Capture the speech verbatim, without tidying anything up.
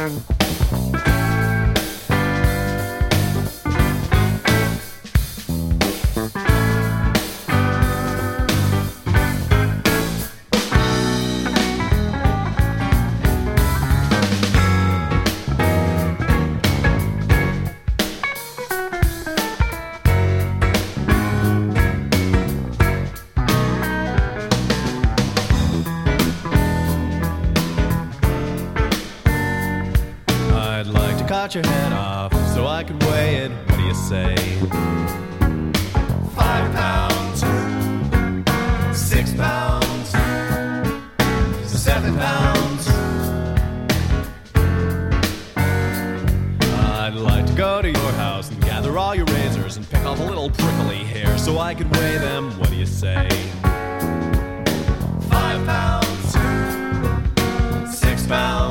Cut your head off so I can weigh it. What do you say? Five pounds, six pounds, seven pounds. I'd like to go to your house and gather all your razors and pick off a little prickly hair so I can weigh them. What do you say? Five pounds, six pounds.